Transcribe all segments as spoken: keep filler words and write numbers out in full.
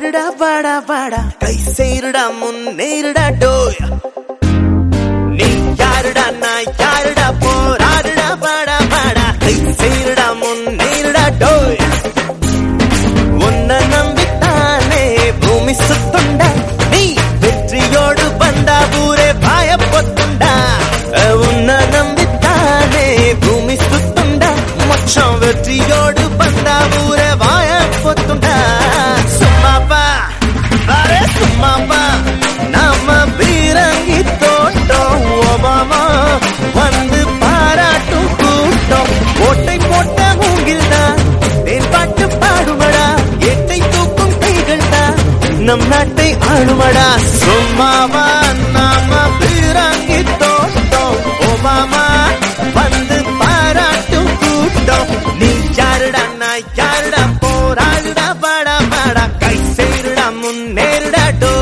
யாருடா பாடா பாடா கை சேருடா முன்னேறுடா டோய் நீ யாருடா நான் யாருடா போராடுடா பாடா பாடா கை சேருடா முன்னேறுடா டோய் உன்னை நம்பித்தானே பூமி சுத்துண்டா நீ வெற்றியோடு வந்தா ஊரே பயப்பொத்துண்டா உன்னை நம்பித்தானே பூமி சுத்துண்டா மொச்சம் வெற்றியோடு வந்தா ஊரே பயப்பொத்துண்டா சும்மாப்பா அரே சும்மாப்பா நாம பீரங்கி தோட்டம் ஒபாமா வந்து பாராட்டும் கூட்டம் ஓட்டை போட்ட மூங்கில் தான் தேன் பாட்டு பாடுமடா ஏட்டை தூக்கும் கைகள் தான் நம் நாட்டை ஆளுமடா சும்மாவா நாம பீரங்கி தோட்டம் ஒபாமா வந்து பாராட்டும் கூட்டம் நீ யாருடா நான் யாருடா போராடுடா பாடா பாடா கை சேருடா முன்னேறுடா டோ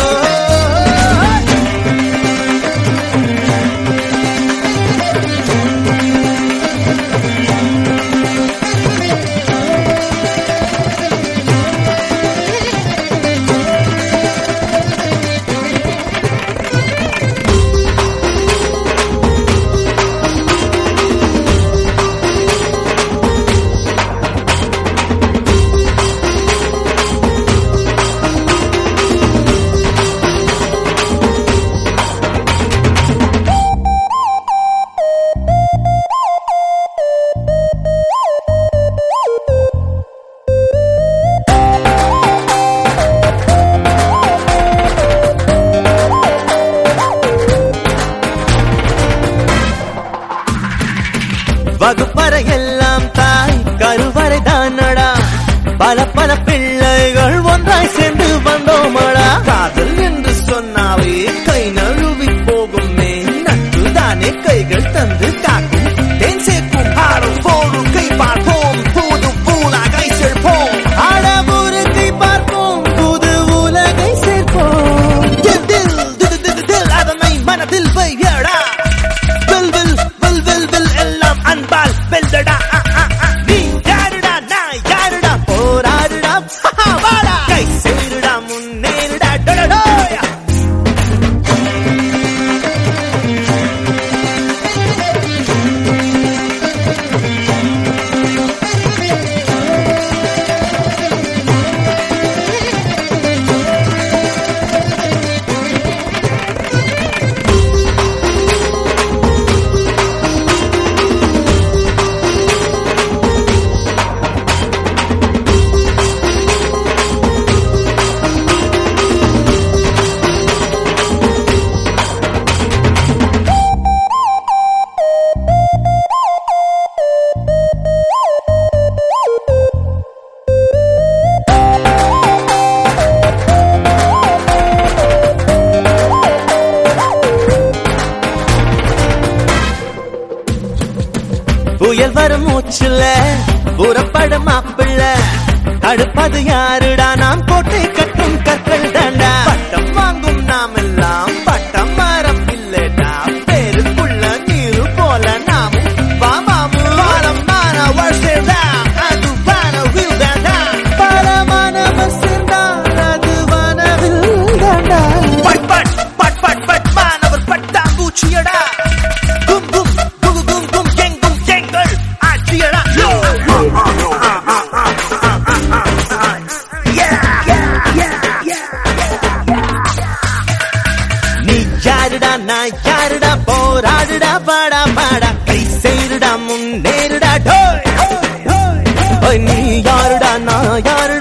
வகுப்பறை எல்லாம் தாய் கருவறை தானடா பல பல பிள்ளைகள் ஒன்றாய் சேர்ந்து வந்தோமடா காதல் என்று சொன்னாவே கை நழுவி போகுமே நட்பு தானே கைகள் தந்து காக்கும் தேன் சேர்க்கும் ஆடும் போடும் கை பார்ப்போம் புது உலகை சேர்ப்போம் ஆடமுறு கை பார்ப்போம் புது உலகை சேர்ப்போம் அதனை மனதில் வையடா வில் வில் வில் வில் வில் எல்லாம் அன்பால் வெல்தடா நீ யாருடா நான் யாருடா போராடுடா வாடா கை சேருடா முன்னேறுடா டொடடோயா புயல் வரும் மூச்சுல புறப்பட மாப்பிள்ள தடுப்பது யாருடா நாம் கோட்டை கட்டும் கற்கள் தாண்டா பட்டம் வாங்கும் நாம் எல்லாம் பட்டம் மரம் இல்லடா பேருக்குள்ள நீரு போல நாமும் வாமாமு வாரம் மான வருஷா அது வானவில் தாண்டா பரமானவர் சேர்ந்தால் அது வானவில் தாண்டா பட் பட் பட் பட் பட் மானவர் பட்டாம்பூச்சியடா கும் கும் கும் கும் கும் எங்கும் எங்கள் ஆட்சியடா நீ யாருடா நான் யாருடா போராடுடா பாடா பாடா கை சேருடா முன்னேறுடா டோய் நீ யாருடா நான் யாரு